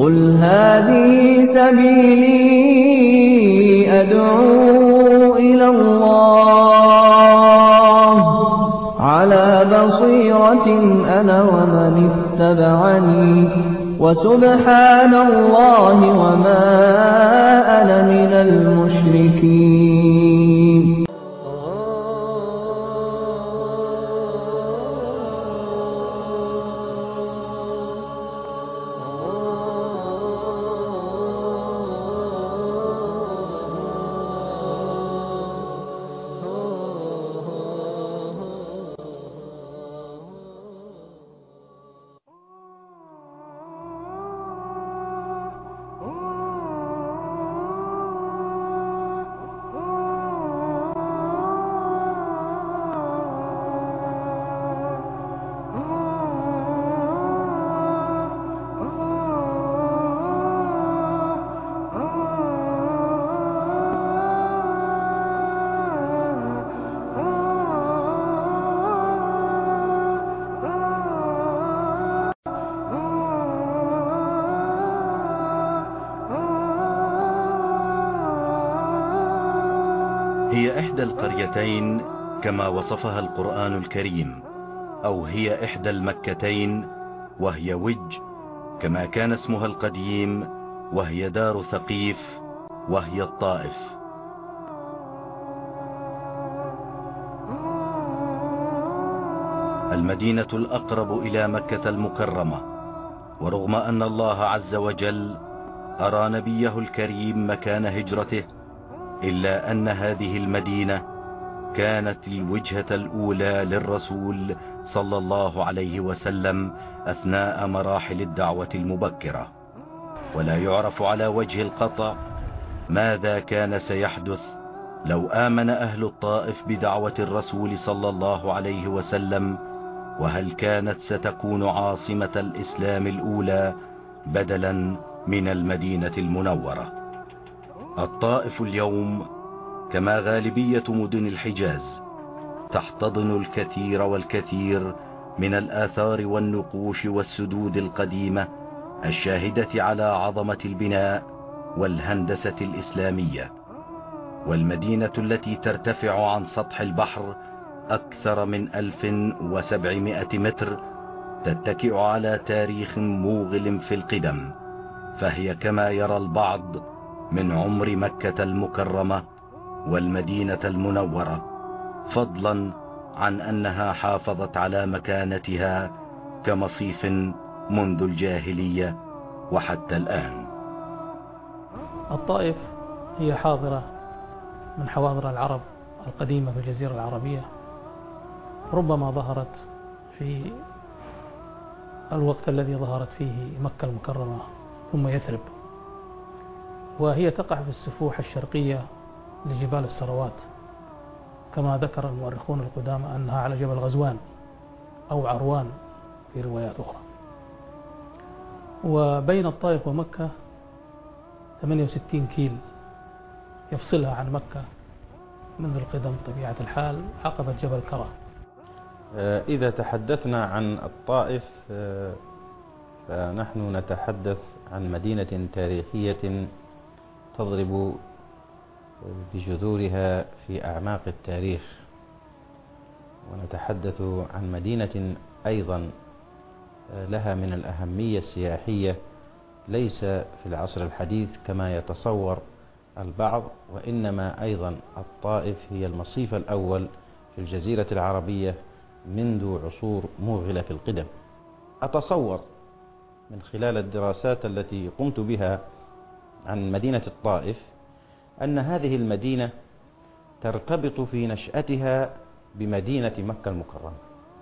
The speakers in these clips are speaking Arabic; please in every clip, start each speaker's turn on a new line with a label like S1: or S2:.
S1: قل هذه سبيلي أدعو إلى الله على بصيرة أنا ومن اتبعني وسبحان الله وما أنا من المشركين.
S2: هي إحدى القريتين كما وصفها القرآن الكريم، أو هي إحدى المكتين وهي وج كما كان اسمها القديم، وهي دار ثقيف وهي الطائف. المدينة الأقرب إلى مكة المكرمة، ورغم أن الله عز وجل أرى نبيه الكريم مكان هجرته، إلا أن هذه المدينة كانت الوجهة الأولى للرسول صلى الله عليه وسلم أثناء مراحل الدعوة المبكرة، ولا يعرف على وجه القطع ماذا كان سيحدث لو آمن أهل الطائف بدعوة الرسول صلى الله عليه وسلم، وهل كانت ستكون عاصمة الإسلام الأولى بدلا من المدينة المنورة. الطائف اليوم كما غالبية مدن الحجاز تحتضن الكثير والكثير من الآثار والنقوش والسدود القديمة الشاهدة على عظمة البناء والهندسة الإسلامية، والمدينة التي ترتفع عن سطح البحر أكثر من 1700 متر تتكئ على تاريخ موغل في القدم، فهي كما يرى البعض من عمر مكة المكرمة والمدينة المنورة، فضلا عن أنها حافظت على مكانتها كمصيف منذ الجاهلية وحتى الآن.
S3: الطائف هي حاضرة من حواضر العرب القديمة في الجزيرة العربية، ربما ظهرت في الوقت الذي ظهرت فيه مكة المكرمة ثم يثرب، وهي تقع في السفوح الشرقية لجبال السروات، كما ذكر المؤرخون القدامى أنها على جبل غزوان أو عروان في روايات أخرى. وبين الطائف ومكة 68 كيل يفصلها عن مكة منذ القدم طبيعة الحال عقبة جبل كرة.
S4: إذا تحدثنا عن الطائف فنحن نتحدث عن مدينة تاريخية تضرب بجذورها في أعماق التاريخ، ونتحدث عن مدينة أيضا لها من الأهمية السياحية ليس في العصر الحديث كما يتصور البعض، وإنما أيضا الطائف هي المصيف الأول في الجزيرة العربية منذ عصور موغلة في القدم. أتصور من خلال الدراسات التي قمت بها عن مدينة الطائف أن هذه المدينة ترتبط في نشأتها بمدينة مكة المكرمة،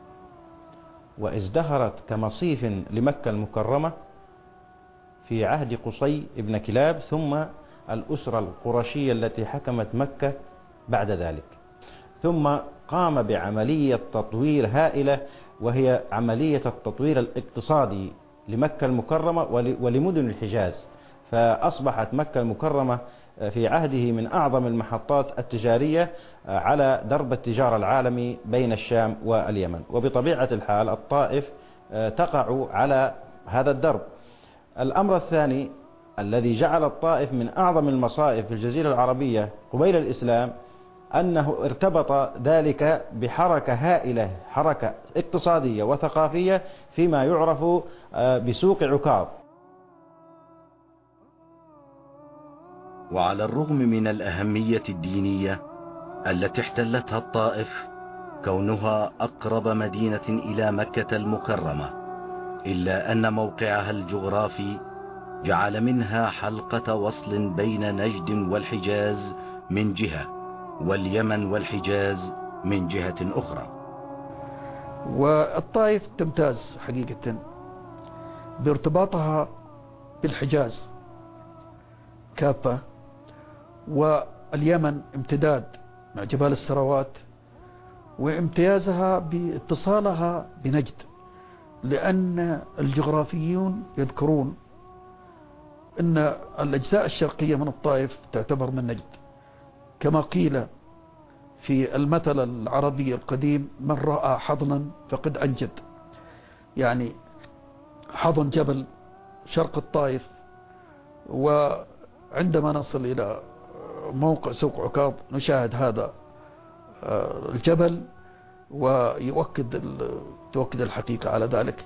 S4: وازدهرت كمصيف لمكة المكرمة في عهد قصي بن كلاب، ثم الأسرة القرشية التي حكمت مكة بعد ذلك، ثم قام بعملية تطوير هائلة وهي عملية التطوير الاقتصادي لمكة المكرمة ولمدن الحجاز، فأصبحت مكة المكرمة في عهده من أعظم المحطات التجارية على درب التجارة العالمي بين الشام واليمن، وبطبيعة الحال الطائف تقع على هذا الدرب. الأمر الثاني الذي جعل الطائف من أعظم المصائب في الجزيرة العربية قبيل الإسلام أنه ارتبط ذلك بحركة هائلة، حركة اقتصادية وثقافية فيما يعرف بسوق عكاظ.
S2: وعلى الرغم من الأهمية الدينية التي احتلتها الطائف، كونها أقرب مدينة إلى مكة المكرمة، إلا أن موقعها الجغرافي جعل منها حلقة وصل بين نجد والحجاز من جهة، واليمن والحجاز من جهة أخرى.
S5: والطائف تمتاز حقيقة بارتباطها بالحجاز كافة، واليمن امتداد مع جبال السروات، وامتيازها باتصالها بنجد، لأن الجغرافيون يذكرون أن الأجزاء الشرقية من الطائف تعتبر من نجد، كما قيل في المثل العربي القديم: من رأى حضنا فقد أنجد، يعني حضن جبل شرق الطائف. وعندما نصل إلى موقع سوق عكاظ نشاهد هذا الجبل، تؤكد الحقيقة على ذلك.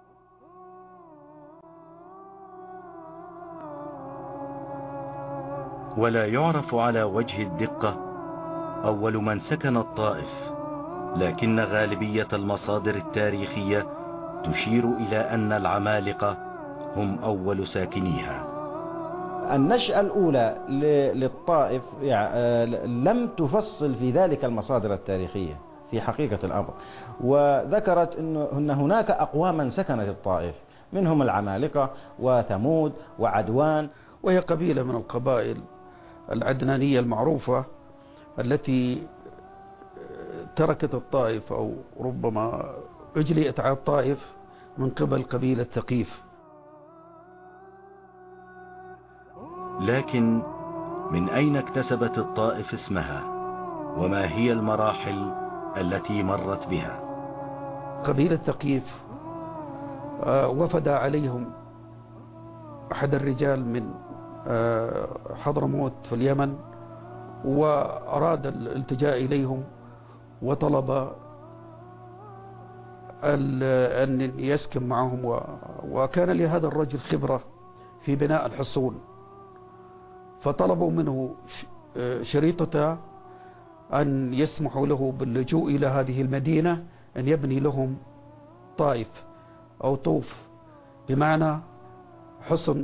S2: ولا يعرف على وجه الدقة أول من سكن الطائف، لكن غالبية المصادر التاريخية تشير إلى أن العمالقة هم أول ساكنيها.
S4: النشأة الأولى للطائف لم تفصل في ذلك المصادر التاريخية في حقيقة الأمر، وذكرت أن هناك أقواما سكنت الطائف، منهم العمالقة وثمود وعدوان،
S5: وهي قبيلة من القبائل العدنانية المعروفة التي تركت الطائف، أو ربما أجليت على الطائف من قبل قبيلة ثقيف.
S2: لكن من أين اكتسبت الطائف اسمها؟ وما هي المراحل التي مرت بها؟
S5: قبيلة ثقيف وفد عليهم أحد الرجال من حضرموت في اليمن، وأراد الالتجاء إليهم، وطلب أن يسكن معهم، وكان لهذا الرجل خبرة في بناء الحصون، فطلبوا منه شريطة أن يسمحوا له باللجوء إلى هذه المدينة، أن يبني لهم طائف أو طوف، بمعنى حصن،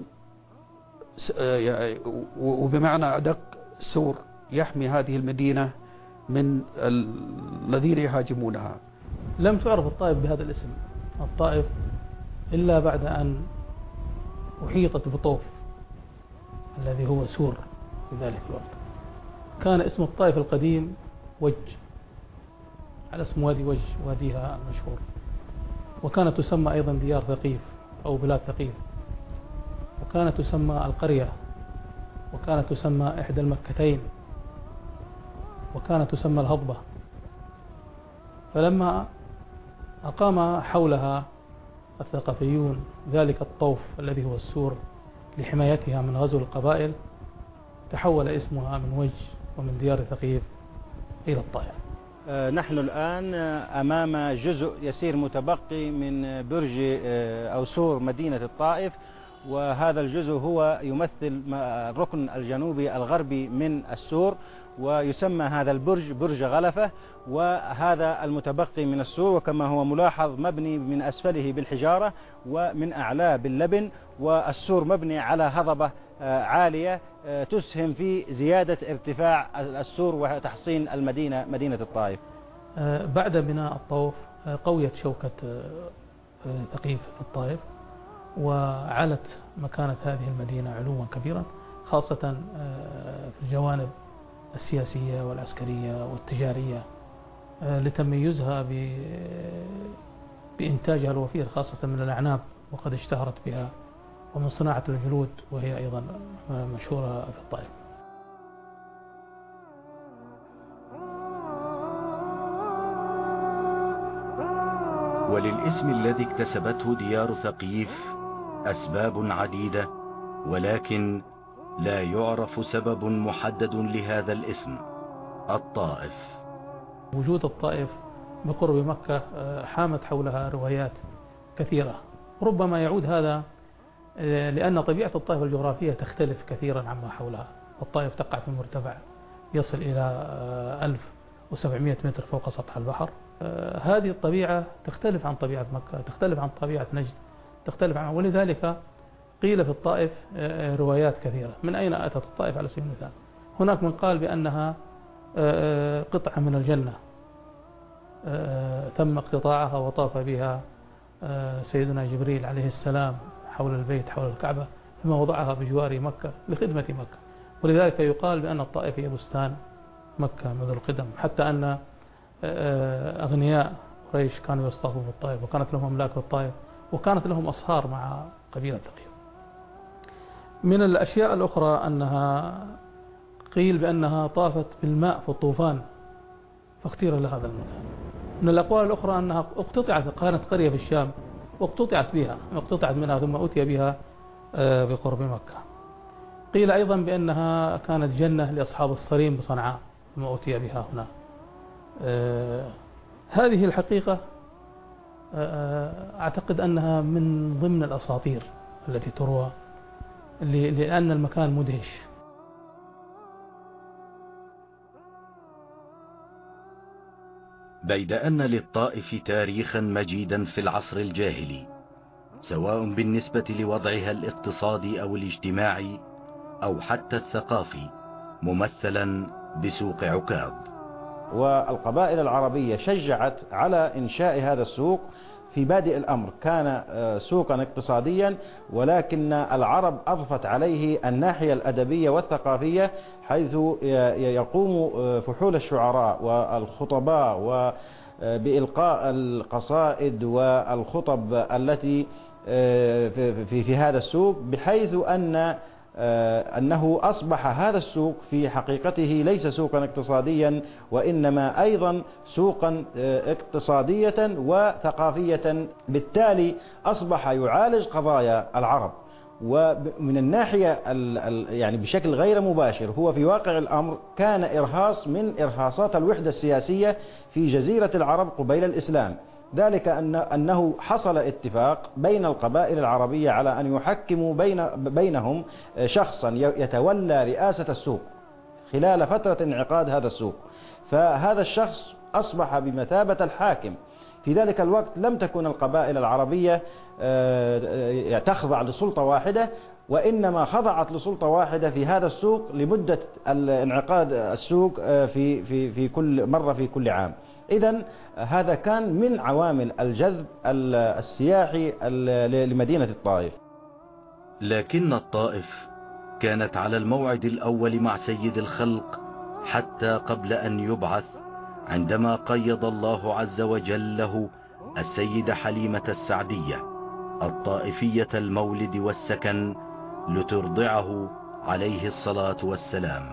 S5: وبمعنى أدق سور يحمي هذه المدينة من الذين يهاجمونها.
S3: لم تعرف الطائف بهذا الاسم الطائف إلا بعد أن أحيطت بطوف الذي هو سور في ذلك الوقت. كان اسم الطائف القديم وج، على اسم وادي وج، واديها المشهور، وكانت تسمى أيضا ديار ثقيف أو بلاد ثقيف، وكانت تسمى القرية، وكانت تسمى إحدى المكتين، وكانت تسمى الهضبة. فلما أقام حولها الثقفيون ذلك الطوف الذي هو السور لحمايتها من غزو القبائل، تحول اسمها من وج ومن ديار ثقيف إلى الطائف.
S4: نحن الآن أمام جزء يسير متبقي من برج أو سور مدينة الطائف، وهذا الجزء هو يمثل الركن الجنوبي الغربي من السور، ويسمى هذا البرج برج غلفة. وهذا المتبقي من السور، وكما هو ملاحظ مبني من أسفله بالحجارة ومن أعلاه باللبن، والسور مبني على هضبة عالية تسهم في زيادة ارتفاع السور وتحصين المدينة، مدينة الطائف.
S3: بعد بناء الطوف قويت شوكة ثقيف في الطائف، وعلت مكانة هذه المدينة علوا كبيرا، خاصة في الجوانب السياسية والعسكرية والتجارية، لتميزها بإنتاجها الوفير خاصة من الأعناب، وقد اشتهرت بها، ومن صناعة الجلود وهي أيضا مشهورة في الطائف.
S2: وللاسم الذي اكتسبته ديار ثقيف أسباب عديدة، ولكن لا يعرف سبب محدد لهذا الاسم الطائف.
S3: وجود الطائف بقرب مكة حامت حولها روايات كثيرة، ربما يعود هذا لأن طبيعة الطائف الجغرافية تختلف كثيرا عما حولها. الطائف تقع في مرتفع يصل إلى 1700 متر فوق سطح البحر. هذه الطبيعة تختلف عن طبيعة مكة، تختلف عن طبيعة نجد، ولذلك قيل في الطائف روايات كثيرة. من أين أتت الطائف على سبيل المثال؟ هناك من قال بأنها قطعة من الجنة تم اقتطاعها وطاف بها سيدنا جبريل عليه السلام حول البيت، حول الكعبة، ثم وضعها بجوار مكة لخدمة مكة، ولذلك يقال بأن الطائف هي بستان مكة منذ القدم، حتى أن أغنياء قريش كانوا يصطافوا في الطائف، وكانت لهم أملاك في الطائف، وكانت لهم أصهار مع قبيلة ثقيف. من الأشياء الأخرى أنها قيل بأنها طافت بالماء في الطوفان فاختير لها هذا المكان. من الأقوال الأخرى أنها اقتطعت، كانت قرية في الشام واقتطعت منها ثم أتي بها بقرب مكة. قيل أيضا بأنها كانت جنة لأصحاب الصريم بصنعاء ثم أتي بها هنا. هذه الحقيقة أعتقد أنها من ضمن الأساطير التي تروى لأن المكان مدهش.
S2: بيد أن للطائف تاريخا مجيدا في العصر الجاهلي، سواء بالنسبة لوضعها الاقتصادي أو الاجتماعي أو حتى الثقافي، ممثلا بسوق عكاظ.
S4: والقبائل العربية شجعت على إنشاء هذا السوق. في بادئ الأمر كان سوقا اقتصاديا، ولكن العرب أضفت عليه الناحية الأدبية والثقافية، حيث يقوم فحول الشعراء والخطباء بإلقاء القصائد والخطب التي في هذا السوق، بحيث أنه أصبح هذا السوق في حقيقته ليس سوقا اقتصاديا، وإنما أيضا سوقا اقتصادية وثقافية. بالتالي أصبح يعالج قضايا العرب، ومن الناحية يعني بشكل غير مباشر هو في واقع الأمر كان إرهاص من إرهاصات الوحدة السياسية في جزيرة العرب قبيل الإسلام. ذلك أنه حصل اتفاق بين القبائل العربية على أن يحكموا بينهم شخصا يتولى رئاسة السوق خلال فترة انعقاد هذا السوق، فهذا الشخص أصبح بمثابة الحاكم. في ذلك الوقت لم تكن القبائل العربية تخضع لسلطة واحدة، وإنما خضعت لسلطة واحدة في هذا السوق لمدة انعقاد السوق في كل مرة في كل عام. إذن هذا كان من عوامل الجذب السياحي لمدينة الطائف.
S2: لكن الطائف كانت على الموعد الأول مع سيد الخلق حتى قبل أن يبعث، عندما قيض الله عز وجل له السيدة حليمة السعدية الطائفية المولد والسكن لترضعه عليه الصلاة والسلام.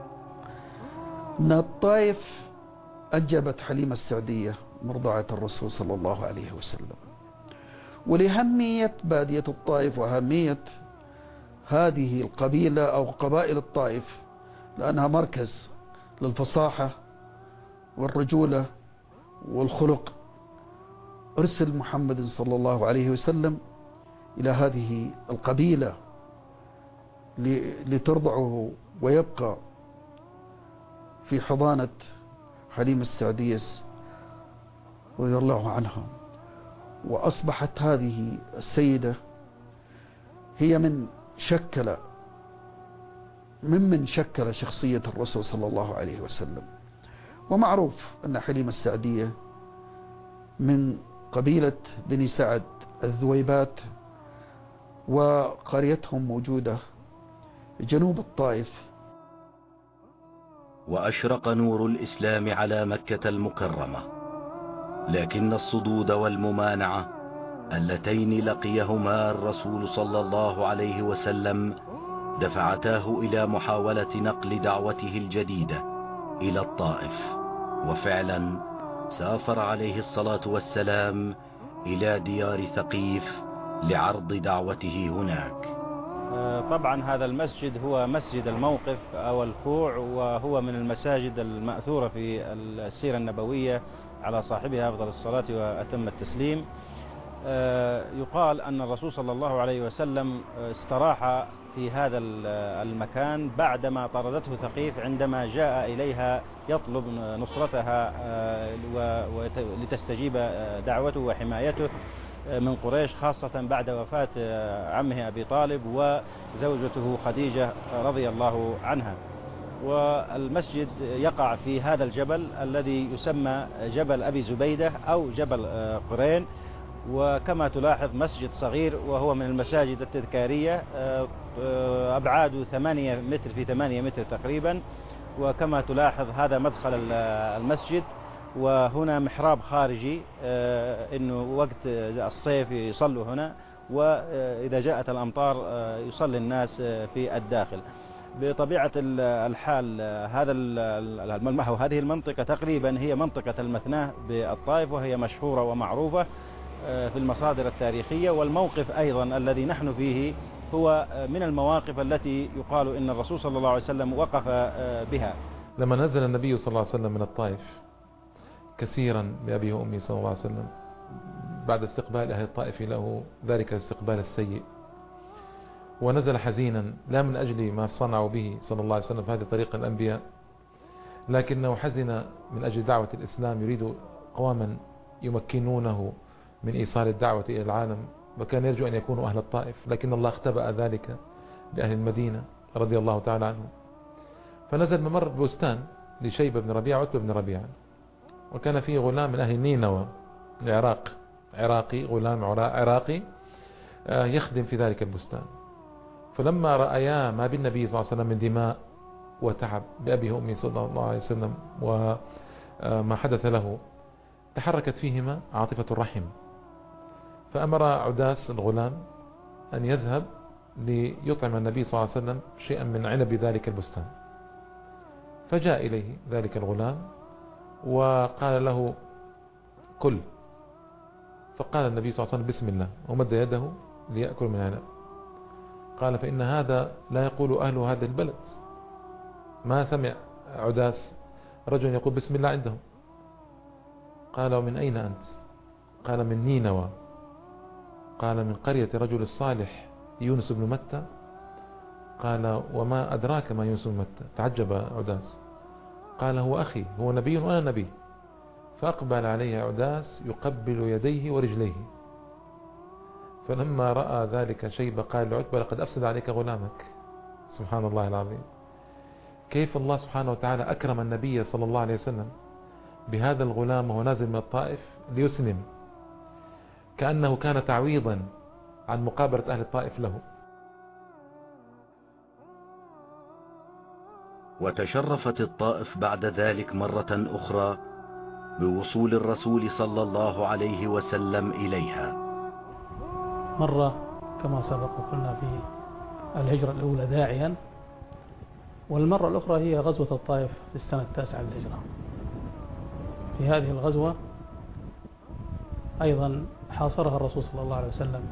S5: من الطائف أنجبت حليمة السعدية مرضعة الرسول صلى الله عليه وسلم. ولأهمية بادية الطائف وأهمية هذه القبيلة أو قبائل الطائف، لأنها مركز للفصاحة والرجولة والخلق، أرسل محمد صلى الله عليه وسلم إلى هذه القبيلة لترضعه ويبقى في حضانة حليمة السعدية رضي الله عنها. وأصبحت هذه السيدة هي ممن شكل شخصية الرسول صلى الله عليه وسلم. ومعروف أن حليمة السعدية من قبيلة بني سعد الذويبات، وقريتهم موجودة جنوب الطائف.
S2: وأشرق نور الإسلام على مكة المكرمة، لكن الصدود والممانعة اللتين لقيهما الرسول صلى الله عليه وسلم دفعتاه إلى محاولة نقل دعوته الجديدة إلى الطائف. وفعلا سافر عليه الصلاة والسلام إلى ديار ثقيف لعرض دعوته هناك.
S4: طبعا هذا المسجد هو مسجد الموقف أو الكوع، وهو من المساجد المأثورة في السيرة النبوية على صاحبها أفضل الصلاة وأتم التسليم. يقال أن الرسول صلى الله عليه وسلم استراح في هذا المكان بعدما طردته ثقيف عندما جاء إليها يطلب نصرتها لتستجيب دعوته وحمايته من قريش، خاصة بعد وفاة عمه أبي طالب وزوجته خديجة رضي الله عنها. والمسجد يقع في هذا الجبل الذي يسمى جبل أبي زبيدة أو جبل قرين، وكما تلاحظ مسجد صغير وهو من المساجد التذكارية، أبعاده 8 متر في 8 متر تقريبا. وكما تلاحظ هذا مدخل المسجد، وهنا محراب خارجي إنه وقت الصيف يصلوا هنا، وإذا جاءت الأمطار يصلي الناس في الداخل. بطبيعة الحال هذه المنطقة تقريبا هي منطقة المثناه بالطائف، وهي مشهورة ومعروفة في المصادر التاريخية. والموقف أيضا الذي نحن فيه هو من المواقف التي يقال إن الرسول صلى الله عليه وسلم وقف بها.
S6: لما نزل النبي صلى الله عليه وسلم من الطائف كثيرا بأبيه وأمي صلى الله عليه وسلم بعد استقبال أهل الطائف له ذلك الاستقبال السيء، ونزل حزينا لا من أجل ما صنعوا به صلى الله عليه وسلم في هذه طريق الأنبياء، لكنه حزن من أجل دعوة الإسلام، يريد قواما يمكنونه من إيصال الدعوة إلى العالم، وكان يرجو أن يكونوا أهل الطائف، لكن الله اختبأ ذلك لأهل المدينة رضي الله تعالى عنهم. فنزل ممر بستان لشيبة بن ربيعة وعتبة بن ربيعة، وكان فيه غلام من أهل نينوى العراق، غلام عراقي يخدم في ذلك البستان. فلما رأيا ما بالنبي صلى الله عليه وسلم من دماء وتعب بأبيه وأمه صلى الله عليه وسلم وما حدث له، تحركت فيهما عاطفة الرحم، فأمر عداس الغلام أن يذهب ليطعم النبي صلى الله عليه وسلم شيئا من عنب ذلك البستان. فجاء إليه ذلك الغلام وقال له كل، فقال النبي صلى الله عليه وسلم بسم الله، ومد يده ليأكل من عنب. قال فإن هذا لا يقول أهل هذا البلد، ما سمع عداس رجل يقول بسم الله عندهم. قال ومن أين أنت؟ قال من نينوى. قال من قرية رجل الصالح يونس بن متى. قال وما أدراك ما يونس بن متى؟ تعجب عداس. قال هو أخي، هو نبي وأنا نبي. فأقبل عليه عداس يقبل يديه ورجليه. فلما رأى ذلك شيبة قال لعتبة لقد أفسد عليك غلامك. سبحان الله العظيم، كيف الله سبحانه وتعالى أكرم النبي صلى الله عليه وسلم بهذا الغلام وهو نازل من الطائف ليسلم، كأنه كان تعويضا عن مقابلة أهل الطائف له.
S2: وتشرفت الطائف بعد ذلك مرة أخرى بوصول الرسول صلى الله عليه وسلم إليها.
S3: مرة كما سبق قلنا في الهجرة الأولى داعيا، والمرة الأخرى هي غزوة الطائف في السنة 9 للهجرة. في هذه الغزوة أيضا حاصرها الرسول صلى الله عليه وسلم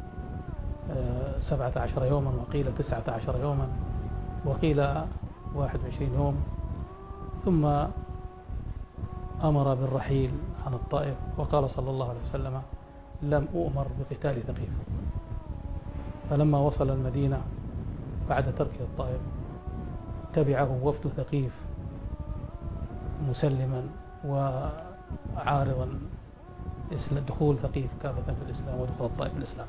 S3: 17 يوما، وقيل 19 يوما، وقيل 21 يوم، ثم أمر بالرحيل عن الطائف، وقال صلى الله عليه وسلم لم أؤمر بقتال ثقيف. فلما وصل المدينة بعد ترك الطائف تبعه وفد ثقيف مسلما وعارضا دخول ثقيف كافة في الإسلام ودخول الطائف في الإسلام.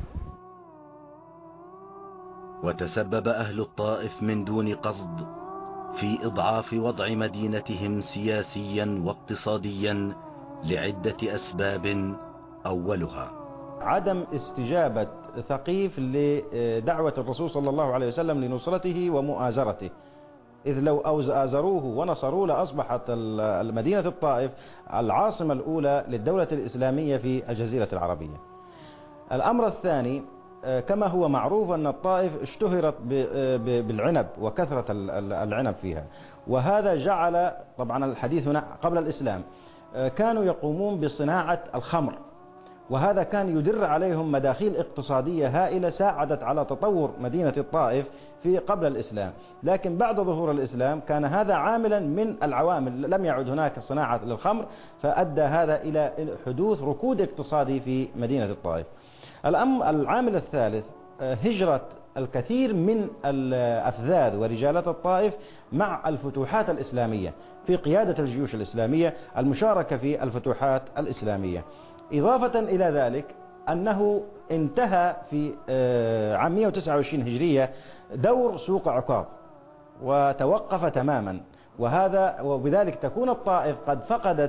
S2: وتسبب أهل الطائف من دون قصد في إضعاف وضع مدينتهم سياسيا واقتصاديا لعدة أسباب، أولها
S4: عدم استجابة ثقيف لدعوة الرسول صلى الله عليه وسلم لنصرته ومؤازرته، إذ لو آزروه ونصروه لأصبحت مدينة الطائف العاصمة الأولى للدولة الإسلامية في الجزيرة العربية. الأمر الثاني، كما هو معروف أن الطائف اشتهرت بالعنب وكثرة العنب فيها، وهذا جعل طبعا الحديث هنا قبل الإسلام كانوا يقومون بصناعة الخمر، وهذا كان يدر عليهم مداخيل اقتصادية هائلة ساعدت على تطور مدينة الطائف في قبل الإسلام. لكن بعد ظهور الإسلام كان هذا عاملا من العوامل، لم يعد هناك صناعة للخمر، فأدى هذا إلى حدوث ركود اقتصادي في مدينة الطائف. العامل الثالث هجرة الكثير من الأفذاذ ورجالات الطائف مع الفتوحات الإسلامية في قيادة الجيوش الإسلامية المشاركة في الفتوحات الإسلامية. إضافة إلى ذلك أنه انتهى في عام 129 هجرية دور سوق عكاظ وتوقف تماما، وبذلك تكون الطائف قد فقدت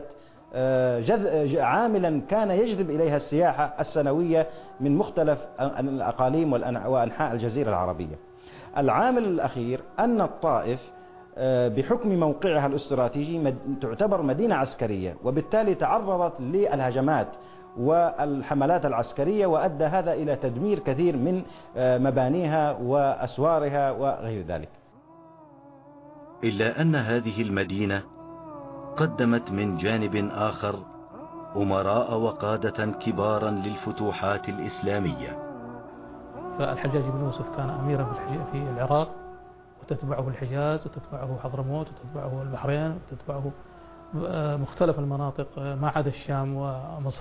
S4: عاملا كان يجذب إليها السياحة السنوية من مختلف الأقاليم وأنحاء الجزيرة العربية. العامل الأخير أن الطائف بحكم موقعها الاستراتيجي تعتبر مدينة عسكرية، وبالتالي تعرضت للهجمات والحملات العسكرية، وأدى هذا إلى تدمير كثير من مبانيها وأسوارها وغير ذلك.
S2: إلا أن هذه المدينة قدمت من جانب آخر أمراء وقادة كبارا للفتوحات الإسلامية.
S3: فالحجاج بن يوسف كان أميرا في العراق، وتتبعه الحجاز، وتتبعه حضرموت، وتتبعه البحرين، وتتبعه مختلف المناطق ما عدا الشام ومصر.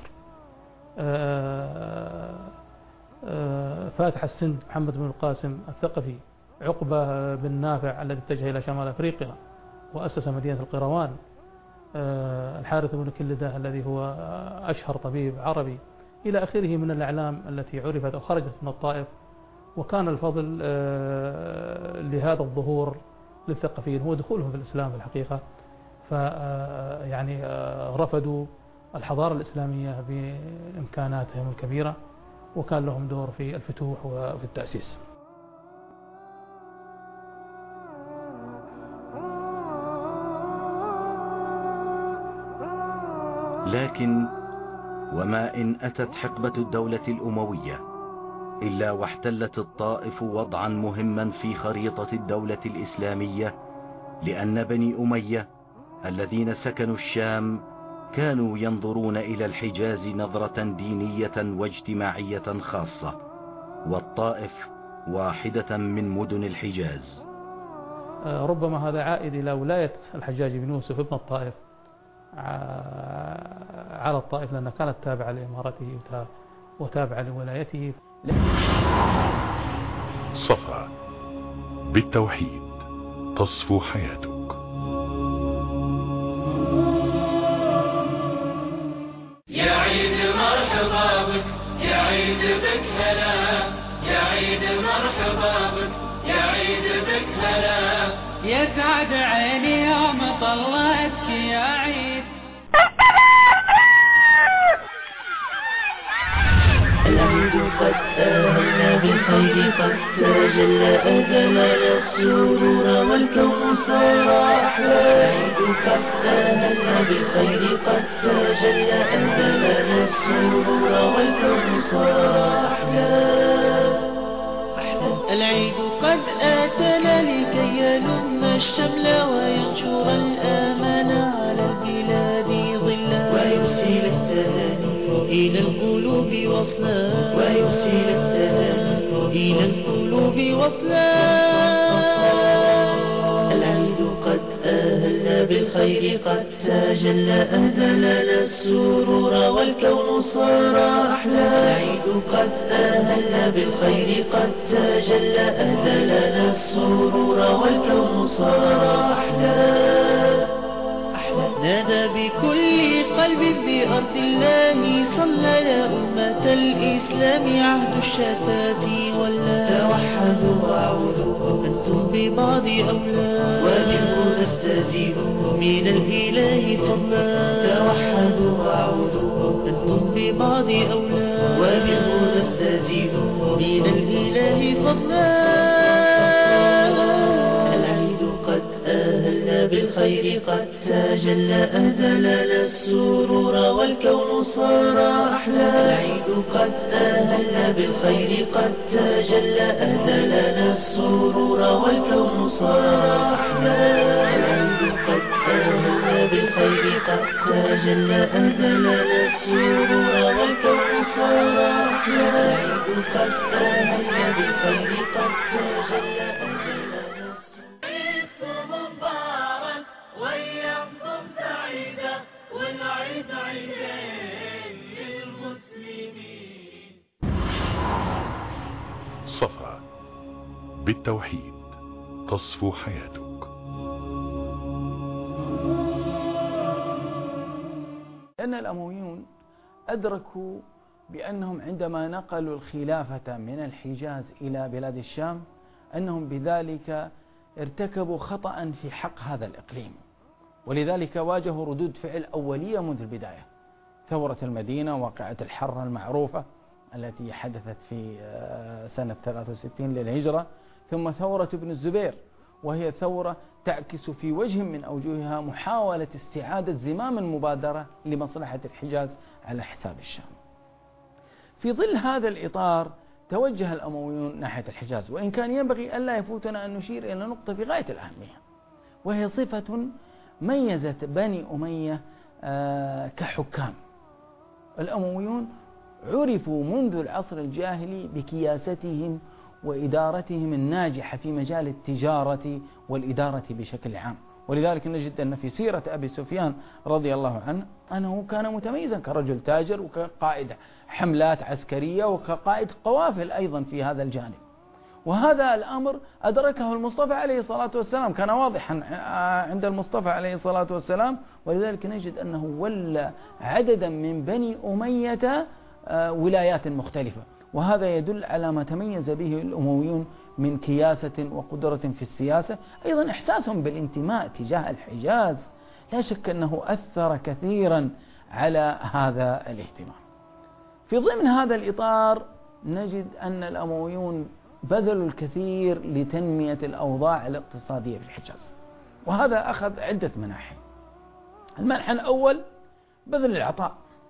S3: فاتح السند محمد بن القاسم الثقفي، عقبة بن نافع الذي اتجه إلى شمال أفريقيا وأسس مدينة القيروان، الحارث بن كلدة الذي هو أشهر طبيب عربي، إلى آخره من الأعلام التي عرفت أو خرجت من الطائف. وكان الفضل لهذا الظهور للثقفيين هو دخولهم في الإسلام في الحقيقة، فيعني رفضوا الحضارة الإسلامية بإمكاناتهم الكبيرة، وكان لهم دور في الفتوح وفي التأسيس.
S2: لكن وما إن أتت حقبة الدولة الأموية إلا واحتلت الطائف وضعا مهما في خريطة الدولة الإسلامية، لأن بني أمية الذين سكنوا الشام كانوا ينظرون إلى الحجاز نظرة دينية واجتماعية خاصة، والطائف واحدة من مدن الحجاز.
S3: ربما هذا عائد إلى ولاية الحجاج بن يوسف ابن الطائف على الطائف، لأنها كانت تابعة لإمارته وتابعة لولايته.
S7: صفا بالتوحيد تصفو حياتك.
S8: يا عيد مرحبا بك، يا عيد بك هلا، يا عيد مرحبا بك، يا عيد بك هلا، يسعد عيني يوم طلعتك يا عيد.
S9: العيد قد آهلنا بالخير قد تجلى أهدلنا السرور والكون صار أحلى. العيد قد آهلنا بالخير قد تجلى أهدلنا السرور والكون صار أحلى.
S8: العيد قد آتنا لكي يلم الشمل وينشر الآمن على البلاد ظلا،
S9: ويرسل التهاني
S8: إلى القلوب وصلا،
S9: ويرسل التهاني
S8: إلى القلوب وصلا.
S9: العيد قد آهلنا بالخير قد تجلى أهدلنا السرور والكون صار أحلى. العيد قد آهلنا بالخير قد تجلى أهدلنا السرور والكون صار أحلى.
S8: نادى بكل قلب بأرض الله صلى، يا أمة الإسلام عهد الشتات ولا.
S9: توحدوا وعودوا
S8: أنتم ببعض أولى،
S9: وبالهدى استزيدوا
S8: من الإله فضلا.
S9: توحدوا وعودوا
S8: أنتم ببعض أولى،
S9: وبالهدى استزيدوا
S8: من الإله فضلا.
S9: آهلنا بالخير قد تجلى أهدلنا السرور والكون صار أحلى. العيد قد آهلنا بالخير قد تجلى أهدلنا السرور والكون صار أحلى. العيد قد آهلنا بالخير قد تجلى أهدلنا السرور والكون قد أهل بالخير قد تجلى
S8: عيدكم مبارك وأيامكم سعيدة والعيد عيدين للمسلمين.
S7: صفا بالتوحيد تصفو حياتك.
S10: لأن الأمويون أدركوا بأنهم عندما نقلوا الخلافة من الحجاز إلى بلاد الشام أنهم بذلك ارتكبوا خطأ في حق هذا الإقليم، ولذلك واجهوا ردود فعل أولية منذ البداية. ثورة المدينة، واقعة الحرة المعروفة التي حدثت في سنة 63 للهجرة، ثم ثورة ابن الزبير، وهي ثورة تعكس في وجه من أوجهها محاولة استعادة زمام المبادرة لمصلحة الحجاز على حساب الشام. في ظل هذا الإطار توجه الأمويون ناحية الحجاز، وإن كان ينبغي ألا يفوتنا أن نشير إلى نقطة في غاية الأهمية، وهي صفة ميزت بني أمية كحكام. الأمويون عرفوا منذ العصر الجاهلي بكياستهم وإدارتهم الناجحة في مجال التجارة والإدارة بشكل عام، ولذلك نجد أن في سيرة أبي سفيان رضي الله عنه أنه كان متميزا كرجل تاجر وكقائد حملات عسكرية وكقائد قوافل أيضا في هذا الجانب. وهذا الأمر أدركه المصطفى عليه الصلاة والسلام، كان واضحا عند المصطفى عليه الصلاة والسلام، ولذلك نجد أنه ولى عددا من بني أمية ولايات مختلفة، وهذا يدل على ما تميز به الأمويون من كياسة وقدرة في السياسة. أيضا إحساسهم بالانتماء تجاه الحجاز لا شك أنه أثر كثيرا على هذا الاهتمام. في ضمن هذا الإطار نجد أن الأمويون بذلوا الكثير لتنمية الأوضاع الاقتصادية في الحجاز، وهذا أخذ عدة مناحي. المنحى الأول بذل العطاء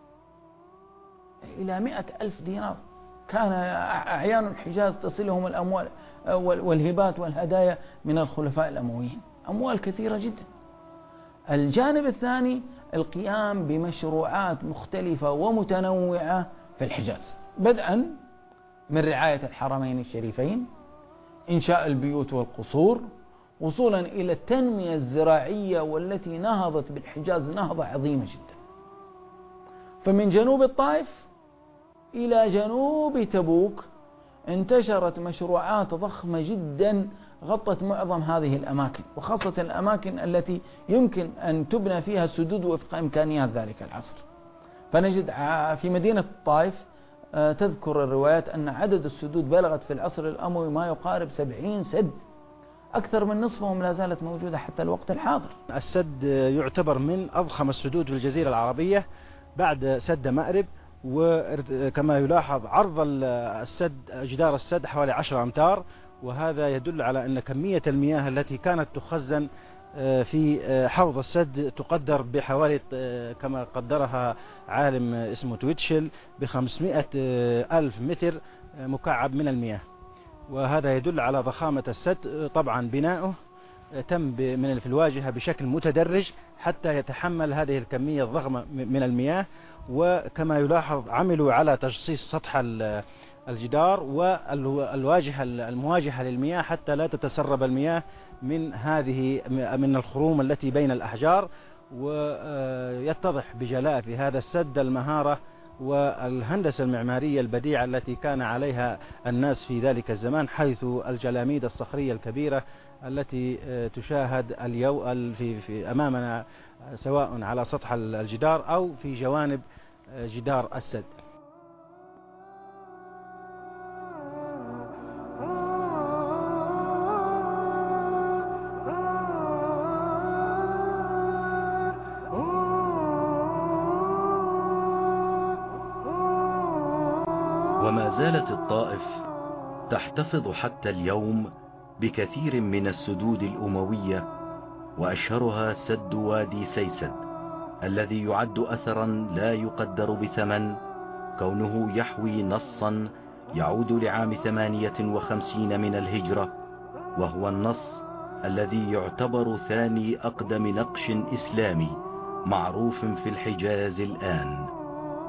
S10: إلى 100,000 دينار، كان أعيان الحجاز تصلهم الأموال والهبات والهدايا من الخلفاء الأمويين، أموال كثيرة جدا. الجانب الثاني القيام بمشروعات مختلفة ومتنوعة في الحجاز، بدءا من رعاية الحرمين الشريفين، إنشاء البيوت والقصور، وصولا إلى التنمية الزراعية والتي نهضت بالحجاز نهضة عظيمة جدا. فمن جنوب الطائف إلى جنوب تبوك انتشرت مشروعات ضخمة جدا غطت معظم هذه الأماكن، وخاصة الأماكن التي يمكن أن تبنى فيها السدود وفق إمكانيات ذلك العصر. فنجد في مدينة الطائف تذكر الروايات أن عدد السدود بلغت في العصر الأموي ما يقارب 70 سد، أكثر من نصفهم لا زالت موجودة حتى الوقت الحاضر.
S4: السد يعتبر من أضخم السدود في الجزيرة العربية بعد سد مأرب، وكما يلاحظ عرض السد جدار السد حوالي 10 أمتار، وهذا يدل على أن كمية المياه التي كانت تخزن في حوض السد تقدر بحوالي كما قدرها عالم اسمه تويتشل ب500,000 متر مكعب من المياه، وهذا يدل على ضخامة السد. طبعا بناؤه تم في الواجهة بشكل متدرج حتى يتحمل هذه الكمية الضخمة من المياه، وكما يلاحظ عملوا على تجصيص سطح الجدار والواجهة المواجهة للمياه حتى لا تتسرب المياه من الخروم التي بين الأحجار. ويتضح بجلاء في هذا السد المهارة والهندسة المعمارية البديعة التي كان عليها الناس في ذلك الزمان، حيث الجلاميد الصخرية الكبيرة التي تشاهد اليوم في أمامنا سواء على سطح الجدار أو في جوانب جدار السد.
S2: وما زالت الطائف تحتفظ حتى اليوم بكثير من السدود الأموية، وأشهرها سد وادي سيسد الذي يعد أثرا لا يقدر بثمن، كونه يحوي نصا يعود لعام 58 من الهجرة، وهو النص الذي يعتبر ثاني أقدم نقش إسلامي معروف في الحجاز الآن.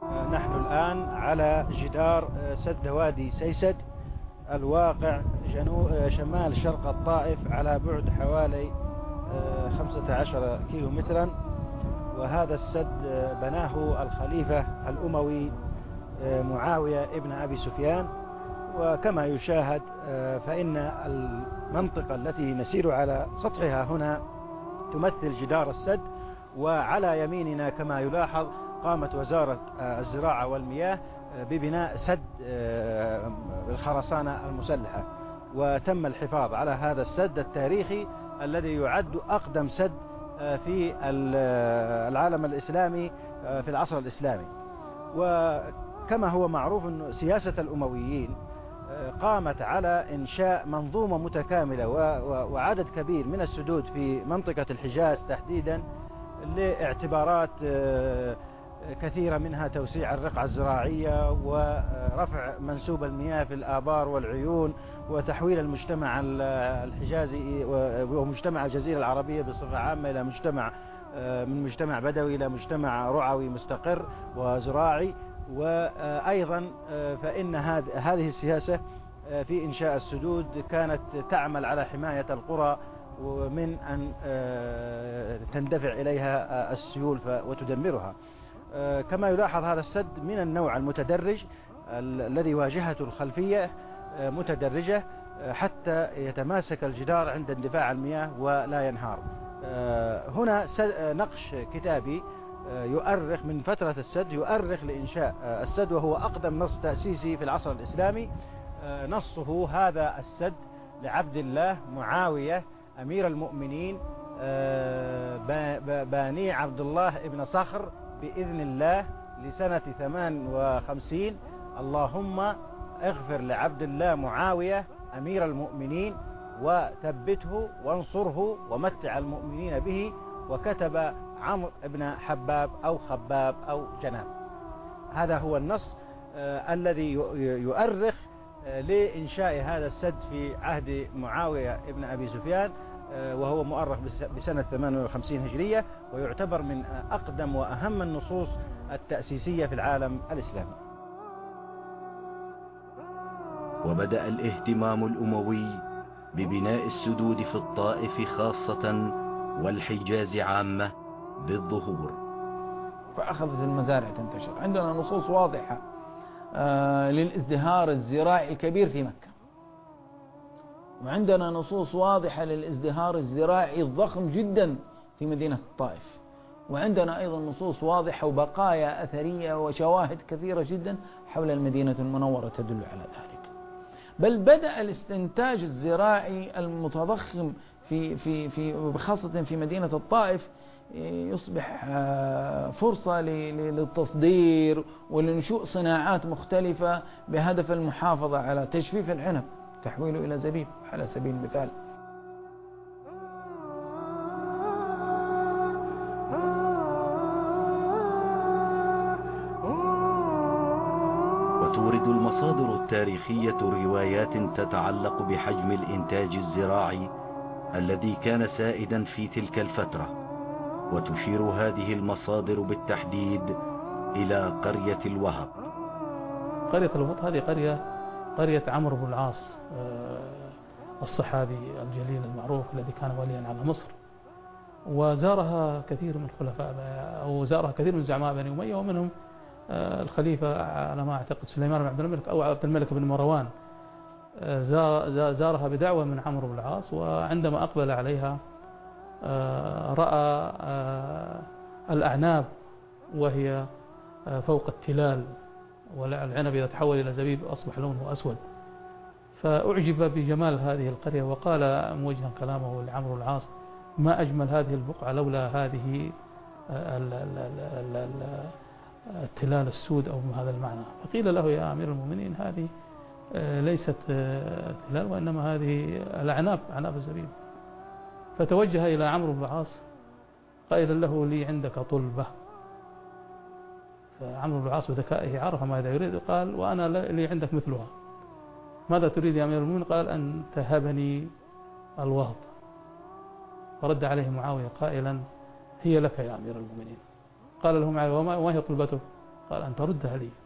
S11: نحن الآن على جدار سد وادي سيسد الواقع شمال شرق الطائف على بعد حوالي 15 كيلو مترا. وهذا السد بناه الخليفة الأموي معاوية ابن أبي سفيان. وكما يشاهد فإن المنطقة التي نسير على سطحها هنا تمثل جدار السد، وعلى يميننا كما يلاحظ قامت وزارة الزراعة والمياه ببناء سد الخرسانة المسلحة، وتم الحفاظ على هذا السد التاريخي الذي يعد أقدم سد في العالم الإسلامي في العصر الإسلامي. وكما هو معروف أن سياسة الأمويين قامت على إنشاء منظومة متكاملة وعدد كبير من السدود في منطقة الحجاز تحديدا لاعتبارات كثيرة، منها توسيع الرقعة الزراعية ورفع منسوب المياه في الآبار والعيون وتحويل المجتمع الحجازي ومجتمع الجزيرة العربية بصفة عامة إلى من مجتمع بدوي إلى مجتمع رعوي مستقر وزراعي. وأيضا فإن هذه السياسة في إنشاء السدود كانت تعمل على حماية القرى ومن أن تندفع إليها السيول وتدمرها. كما يلاحظ هذا السد من النوع المتدرج الذي واجهته الخلفية متدرجة حتى يتماسك الجدار عند اندفاع المياه ولا ينهار. هنا نقش كتابي يؤرخ من فترة السد، يؤرخ لإنشاء السد، وهو أقدم نص تأسيسي في العصر الإسلامي. نصه هذا السد لعبد الله معاوية أمير المؤمنين باني عبد الله ابن صخر بإذن الله لسنة 58. اللهم اغفر لعبد الله معاوية أمير المؤمنين وثبته وانصره ومتع المؤمنين به. وكتب عمرو بن حباب أو خباب أو جناب. هذا هو النص الذي يؤرخ لإنشاء هذا السد في عهد معاوية ابن أبي سفيان، وهو مؤرخ بسنة 58 هجرية، ويعتبر من أقدم وأهم النصوص التأسيسية في العالم الإسلامي.
S2: وبدأ الاهتمام الأموي ببناء السدود في الطائف خاصة والحجاز عامة بالظهور.
S10: فأخذت المزارع تنتشر. عندنا نصوص واضحة للازدهار الزراعي الكبير في مكة، وعندنا نصوص واضحة للازدهار الزراعي الضخم جدا في مدينة الطائف، وعندنا أيضا نصوص واضحة وبقايا أثرية وشواهد كثيرة جدا حول المدينة المنورة تدل على ذلك. بل بدأ الاستنتاج الزراعي المتضخم في خاصة في مدينة الطائف يصبح فرصة للتصدير ولنشوء صناعات مختلفة بهدف المحافظة على تجفيف العنب تحويله إلى زبيب على سبيل المثال.
S2: وتورد المصادر التاريخية روايات تتعلق بحجم الإنتاج الزراعي الذي كان سائدا في تلك الفترة، وتشير هذه المصادر بالتحديد إلى قرية الوهب.
S3: قرية الوهب هذه قرية عمرو بن العاص الصحابي الجليل المعروف الذي كان وليا على مصر، وزارها كثير من الخلفاء أو زارها كثير من زعماء بني أمية، ومنهم الخليفة على ما أعتقد سليمان بن عبد الملك أو عبد الملك بن مروان. زارها بدعوة من عمرو بن العاص، وعندما أقبل عليها رأى الأعناب وهي فوق التلال، والعنب إذا تحول إلى زبيب أصبح لونه أسود، فأعجب بجمال هذه القرية، وقال موجها كلامه لعمرو بن العاص: ما أجمل هذه البقعة لولا هذه التلال السود أو بهذا المعنى. فقيل له: يا أمير المؤمنين، هذه ليست تلال، وإنما هذه الأعناب، أعناب الزبيب. فتوجه إلى عمرو بن العاص قائلا له: لي عندك طلبة. فعمرو بن العاص بذكائه عرف ماذا يريد، وقال: وأنا لي عندك مثلها. ماذا تريد يا أمير المؤمنين؟ قال: أن تهبني الوهب. فرد عليه معاوية قائلا: هي لك يا أمير المؤمنين. قال له معاوية: وما هي طلبته؟ قال أن تردها لي.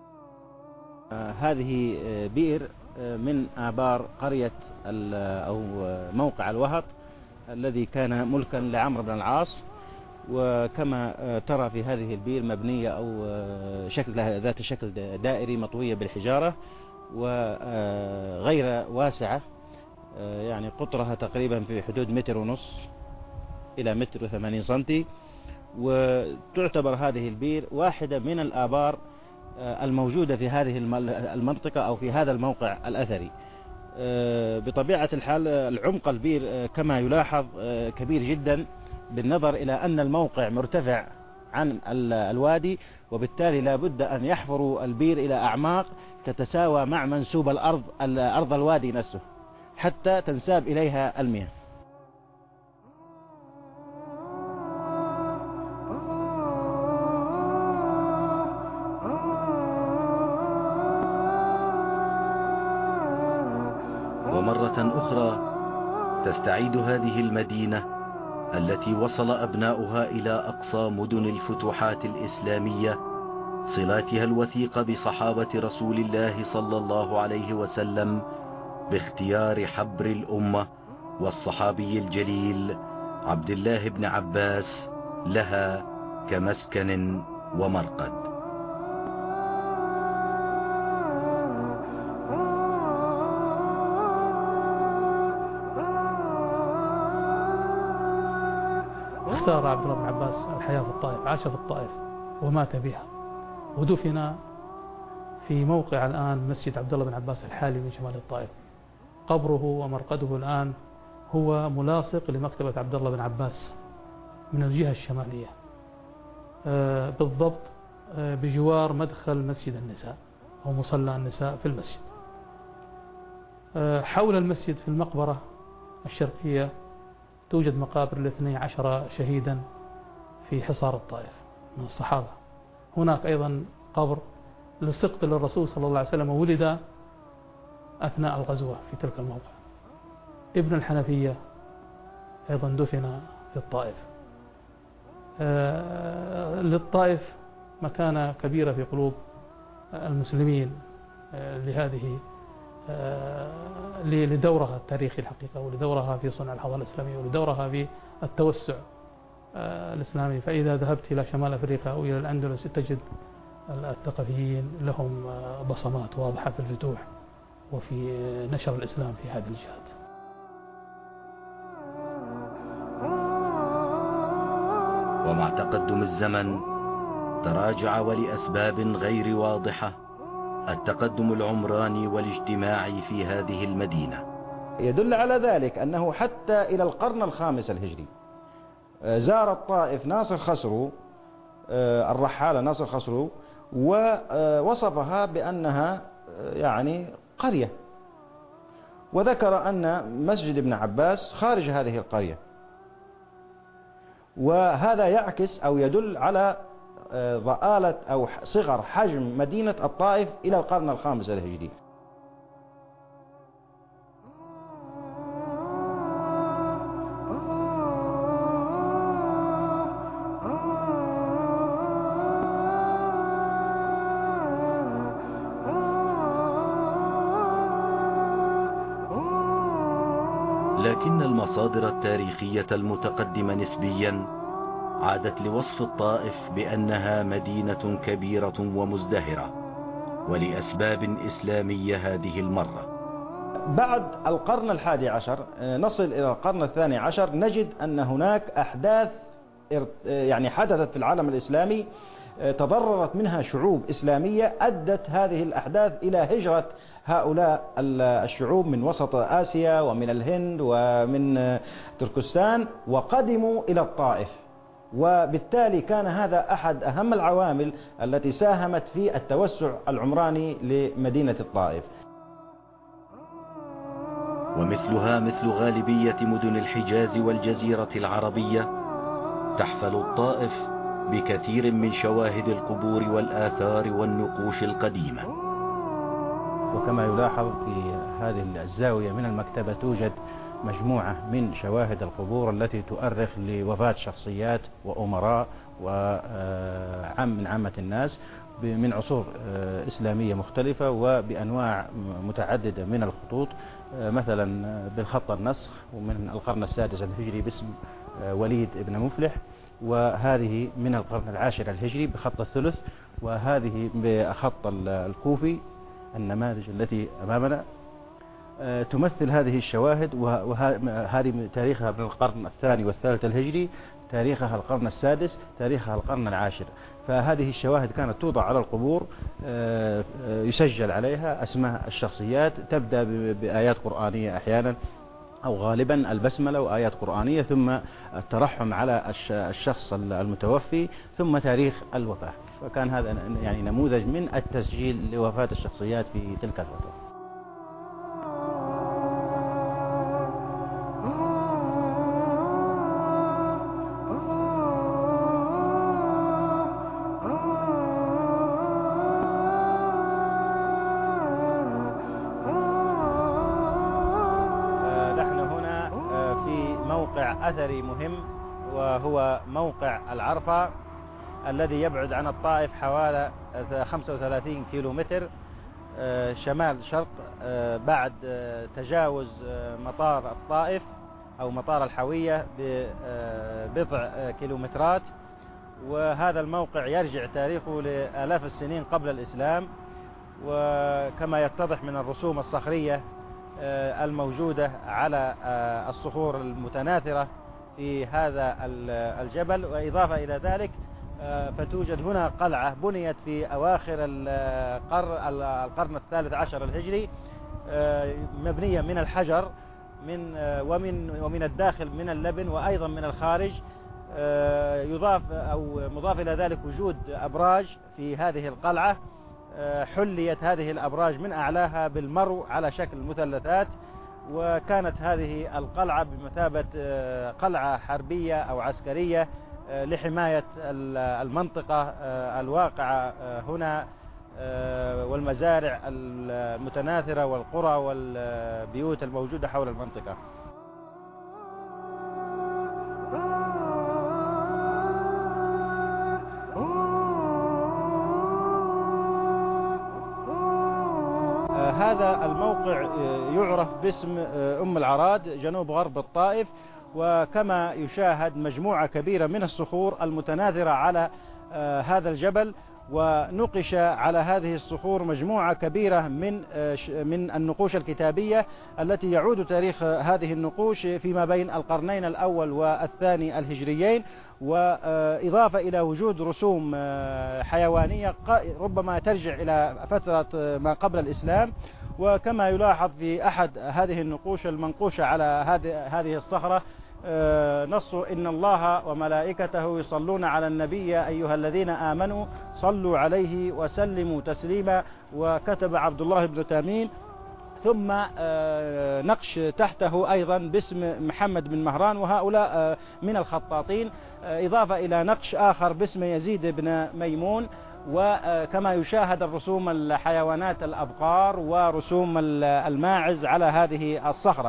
S11: هذه بئر من آبار قرية أو موقع الوهط الذي كان ملكا لعمرو بن العاص. وكما ترى في هذه البئر مبنية أو شكلها ذات شكل دائري مطوية بالحجارة وغير واسعة، يعني قطرها تقريبا في حدود 1.5 متر إلى 1.80 متر. وتعتبر هذه البئر واحدة من الآبار الموجودة في هذه المنطقة أو في هذا الموقع الأثري. بطبيعة الحال العمق البئر كما يلاحظ كبير جدا، بالنظر إلى أن الموقع مرتفع عن الوادي، وبالتالي لا بد أن يحفروا البئر إلى أعماق تتساوى مع منسوب أرض الوادي نفسه حتى تنساب إليها المياه.
S2: ومرة أخرى تستعيد هذه المدينة التي وصل أبناؤها إلى أقصى مدن الفتوحات الإسلامية صلاتها الوثيقة بصحابة رسول الله صلى الله عليه وسلم باختيار حبر الأمة والصحابي الجليل عبد الله بن عباس لها كمسكن ومرقد.
S3: اختار عبد الله بن عباس الحياة في الطائف، عاش في الطائف ومات بها، ودفن في موقع الآن مسجد عبد الله بن عباس الحالي من شمال الطائف. قبره ومرقده الآن هو ملاصق لمكتبة عبد الله بن عباس من الجهة الشمالية، بالضبط بجوار مدخل مسجد النساء أو مصلى النساء في المسجد. حول المسجد في المقبرة الشرقية توجد مقابر 12 شهيدا في حصار الطائف من الصحابة. هناك أيضا قبر لسقط للرسول صلى الله عليه وسلم ولد أثناء الغزوة في تلك الموقع. ابن الحنفية أيضا دفن في الطائف. للطائف مكانة كبيرة في قلوب المسلمين لهذه لدورها التاريخي الحقيقة، ولدورها في صنع الحضارة الإسلامية، ولدورها في التوسع الإسلامي. فإذا ذهبت إلى شمال أفريقيا أو إلى الأندلس تجد الثقفيين لهم بصمات واضحة في الفتوح وفي نشر الإسلام في هذه الجهات.
S2: ومع تقدم الزمن تراجع ولأسباب غير واضحة التقدم العمراني والاجتماعي في هذه المدينة.
S11: يدل على ذلك أنه حتى إلى القرن الخامس الهجري زار الطائف ناصر خسرو، الرحالة ناصر خسرو، ووصفها بأنها يعني قرية، وذكر أن مسجد ابن عباس خارج هذه القرية. وهذا يعكس أو يدل على ضآلة أو صغر حجم مدينة الطائف إلى القرن الخامس الهجري.
S2: لكن المصادر التاريخية المتقدمة نسبيا عادت لوصف الطائف بأنها مدينة كبيرة ومزدهرة، ولأسباب إسلامية هذه المرة.
S11: بعد القرن 11 نصل إلى القرن 12 نجد أن هناك أحداث يعني حدثت في العالم الإسلامي تضررت منها شعوب إسلامية، أدت هذه الأحداث إلى هجرة هؤلاء الشعوب من وسط آسيا ومن الهند ومن تركستان وقدموا إلى الطائف. وبالتالي كان هذا أحد أهم العوامل التي ساهمت في التوسع العمراني لمدينة الطائف.
S2: ومثلها مثل غالبية مدن الحجاز والجزيرة العربية تحفل الطائف بكثير من شواهد القبور والآثار والنقوش القديمة.
S11: وكما يلاحظ في هذه الزاوية من المكتبة توجد
S4: مجموعة من شواهد القبور التي تؤرخ لوفاة شخصيات وأمراء من عامة الناس من عصور إسلامية مختلفة وبأنواع متعددة من الخطوط، مثلا بالخط النسخ ومن القرن السادس الهجري باسم وليد بن مفلح، وهذه من القرن العاشر الهجري بخط الثلث، وهذه بخط الكوفي النماذج التي أمامنا تمثل هذه الشواهد، وهذه تاريخها من القرن الثاني والثالث الهجري، تاريخها القرن السادس، تاريخها القرن العاشر. فهذه الشواهد كانت توضع على القبور، يسجل عليها أسماء الشخصيات، تبدأ بآيات قرآنية أحيانا أو غالبا البسملة وآيات قرآنية، ثم الترحم على الشخص المتوفي، ثم تاريخ الوفاة. فكان هذا يعني نموذج من التسجيل لوفاة الشخصيات في تلك الفترة.
S11: أثري مهم، وهو موقع العرفة الذي يبعد عن الطائف حوالي 35 كيلومتر شمال شرق، بعد تجاوز مطار الطائف أو مطار الحوية ببضع كيلومترات. وهذا الموقع يرجع تاريخه لآلاف السنين قبل الإسلام، وكما يتضح من الرسوم الصخرية الموجودة على الصخور المتناثرة في هذا الجبل. وإضافة إلى ذلك فتوجد هنا قلعة بنيت في أواخر القرن الثالث عشر الهجري، مبنية من الحجر ومن الداخل من اللبن وأيضا من الخارج. مضاف إلى ذلك وجود أبراج في هذه القلعة، حليت هذه الأبراج من أعلاها بالمرو على شكل مثلثات، وكانت هذه القلعة بمثابة قلعة حربية أو عسكرية لحماية المنطقة الواقعة هنا والمزارع المتناثرة والقرى والبيوت الموجودة حول المنطقة. هذا الموقع يعرف باسم أم العراد جنوب غرب الطائف، وكما يشاهد مجموعة كبيرة من الصخور المتناثرة على هذا الجبل، ونقش على هذه الصخور مجموعة كبيرة من النقوش الكتابية التي يعود تاريخ هذه النقوش فيما بين القرنين الأول والثاني الهجريين، وإضافة إلى وجود رسوم حيوانية ربما ترجع إلى فترة ما قبل الإسلام. وكما يلاحظ في أحد هذه النقوش المنقوشة على هذه الصخرة نص إن الله وملائكته يصلون على النبي يا أيها الذين آمنوا صلوا عليه وسلموا تسليما، وكتب عبد الله بن تامين. ثم نقش تحته أيضا باسم محمد بن مهران، وهؤلاء من الخطاطين، إضافة إلى نقش آخر باسم يزيد بن ميمون. وكما يشاهد الرسوم الحيوانات الأبقار ورسوم الماعز على هذه الصخرة.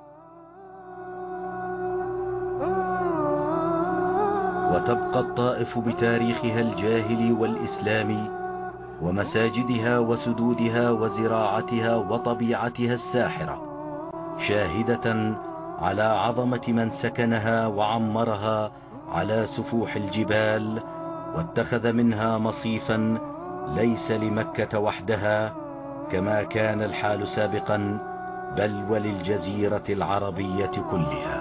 S2: وتبقى الطائف بتاريخها الجاهلي والإسلامي ومساجدها وسدودها وزراعتها وطبيعتها الساحرة، شاهدة على عظمة من سكنها وعمرها على سفوح الجبال، واتخذ منها مصيفا ليس لمكة وحدها كما كان الحال سابقا، بل وللجزيرة العربية كلها.